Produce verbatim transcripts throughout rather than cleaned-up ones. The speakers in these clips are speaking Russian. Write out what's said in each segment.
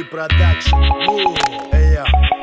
продакшн. Эй,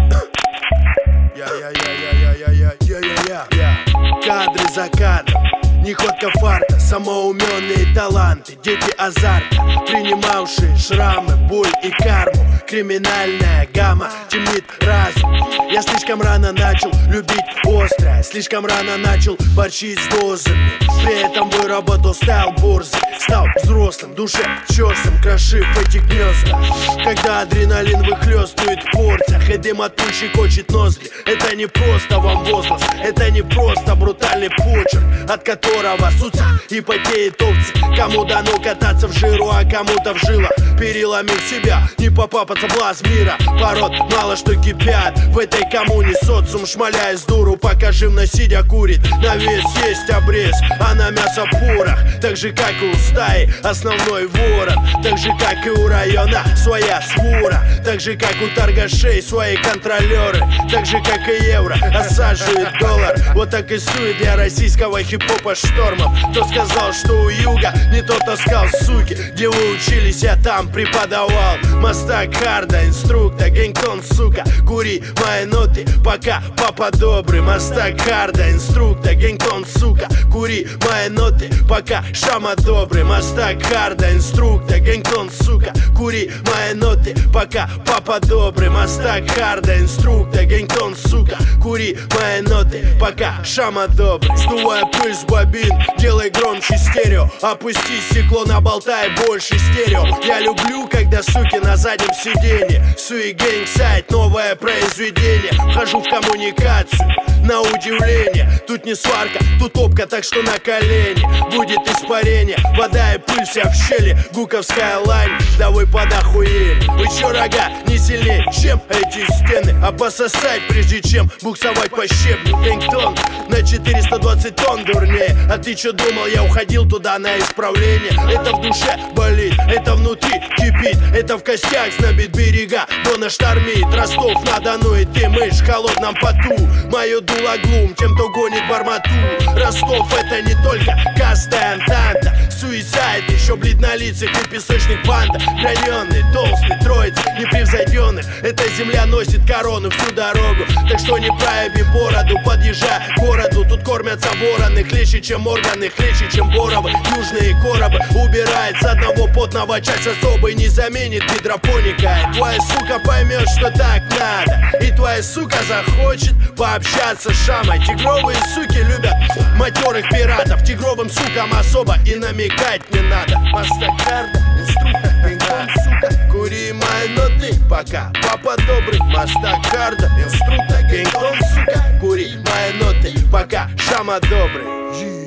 я. Кадры за кадром, не ходка фарта, самоуменные таланты, дети азарта, принимавшие шрамы, боль и карму. Криминальная гамма темнит разум. Я слишком рано начал любить острое, слишком рано начал борщить с дозами. При этом выработал стайл борзый, стал взрослым, душе черствым, крошив эти гнезда. Когда адреналин выхлестывает в порциях и дым от пуль щекочет ноздри, это не просто вам возглас, это не просто брутальный почерк, от которого сутся и потеют овцы. Кому дано кататься в жиру, а кому-то в жилах. Переломив себя, не попапаться блаз мира. Пород мало что кипят в этой коммуне. Социум шмаляет с дуру, пока живно сидя курит. На вес есть обрез, а на мясо порох. Так же как и у стаи основной ворон, так же как и у района своя свора, так же как у торгашей свои контролеры, так же как и евро осаживает доллар. Вот так и сует для российского хип-хопа штормом. Кто сказал, что у юга не тот таскал, суки? Где вы учились, я там преподавал. Мастак харда, инструктор, гэнктон, сука. Кури мои ноты, пока папа добрый. Мастак харда, инструктор, гэнктон, сука. Кури мои ноты, пока шама добрый. Мастак харда, инструктор, гэнктон, сука. Кури мои ноты, пока папа добрый. Мастак харда, инструктор, гэнктон, сука. Кури мои ноты, пока шама добрый. Сдувая пыль с бобин, делай громче стерео. Опусти стекло, наболтай больше стерео. Я люблю, когда суки на заднем сиденье. Суи гэнг сайт, новое произведение. Вхожу в коммуникацию, на удивление. Тут не сварка, тут топка, так что на колени. Будет испарение, вода и пыль вся в щели. Гуковская лань, да вы подохуели. Вы чё, рога, не сильнее, чем эти стены? А пососать, прежде чем буксовать по щебню. Гэнктон на четыреста двадцать тонн дурнее. А ты чё думал, я уходил туда на исправление? Это в душе болит, это внутри кипит, это в костях знобит берега. Дона штормит, Ростов-на-Дону, и ты мышь в холодном поту. Мое дуло глум, тем, кто гонит бармату. Ростов — это не только каста и антанта. Суицид, еще бледнолицых и песочных банда. Граненый, толстый, троиц непревзойденных. Эта земля носит корону всю дорогу. Так что не проеби бороду, подъезжай к городу. Тут кормятся вороны, хлеще, чем органы, хлеще, чем боровы. Южные коробы убирает с одного потного часть особый. Не заменит гидропоника. И твоя сука поймет, что так надо. И твоя сука захочет пообщаться с шамой. Тигровые суки любят матерых пиратов. Тигровым сукам особо и намекать не надо. Мастакарда, инструктор, гэнктон, сука. Кури мои ноты, пока папа добрый. Мастакарда, инструктор, гэнктон, сука. Кури мои ноты, пока шама добрый.